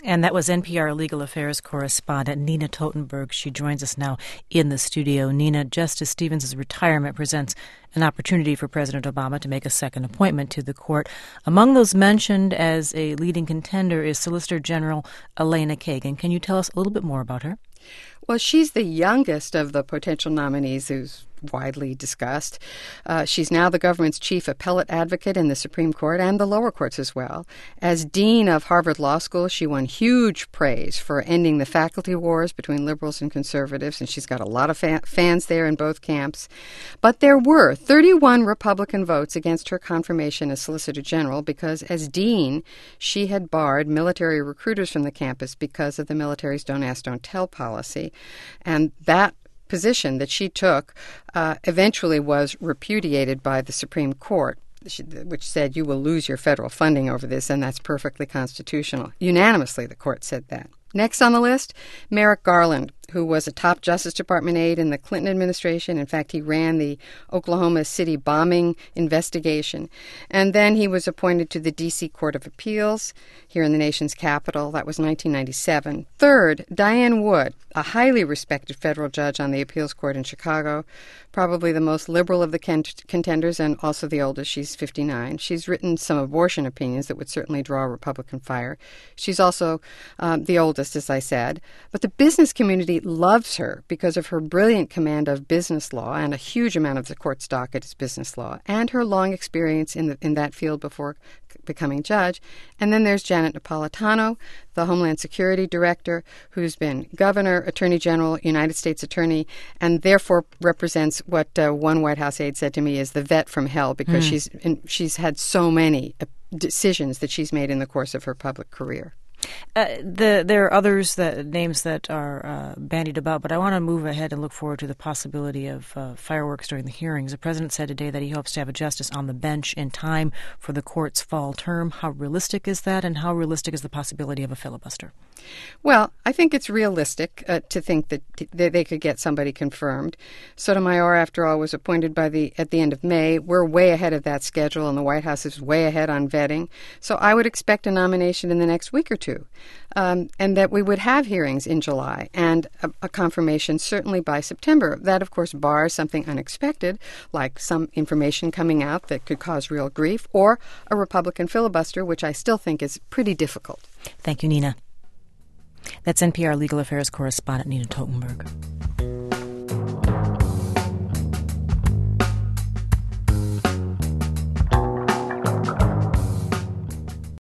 And that was NPR Legal Affairs correspondent Nina Totenberg. She joins us now in the studio. Nina, Justice Stevens' retirement presents an opportunity for President Obama to make a second appointment to the court. Among those mentioned as a leading contender is Solicitor General Elena Kagan. Can you tell us a little bit more about her? Well, she's the youngest of the potential nominees who's widely discussed. She's now the government's chief appellate advocate in the Supreme Court and the lower courts as well. As dean of Harvard Law School, she won huge praise for ending the faculty wars between liberals and conservatives, and she's got a lot of fans there in both camps. But there were 31 Republican votes against her confirmation as Solicitor General because, as dean, she had barred military recruiters from the campus because of the military's don't ask, don't tell policy. And that position that she took eventually was repudiated by the Supreme Court, which said you will lose your federal funding over this, and that's perfectly constitutional. Unanimously, the court said that. Next on the list, Merrick Garland, who was a top Justice Department aide in the Clinton administration. In fact, he ran the Oklahoma City bombing investigation. And then he was appointed to the D.C. Court of Appeals here in the nation's capital. That was 1997. Third, Diane Wood, a highly respected federal judge on the appeals court in Chicago, probably the most liberal of the contenders and also the oldest. She's 59. She's written some abortion opinions that would certainly draw Republican fire. She's also the oldest, as I said. But the business community loves her because of her brilliant command of business law, and a huge amount of the court's docket is business law, and her long experience in that field before becoming judge. And then there's Janet Napolitano, the Homeland Security Director, who's been governor, attorney general, United States attorney, and therefore represents what one White House aide said to me is the vet from hell, because she's had so many decisions that she's made in the course of her public career. There are names that are bandied about, but I want to move ahead and look forward to the possibility of fireworks during the hearings. The president said today that he hopes to have a justice on the bench in time for the court's fall term. How realistic is that, and how realistic is the possibility of a filibuster? Well, I think it's realistic to think that they could get somebody confirmed. Sotomayor, after all, was appointed at the end of May. We're way ahead of that schedule, and the White House is way ahead on vetting. So I would expect a nomination in the next week or two, and that we would have hearings in July and a confirmation certainly by September. That, of course, bars something unexpected, like some information coming out that could cause real grief, or a Republican filibuster, which I still think is pretty difficult. Thank you, Nina. That's NPR Legal Affairs correspondent Nina Totenberg.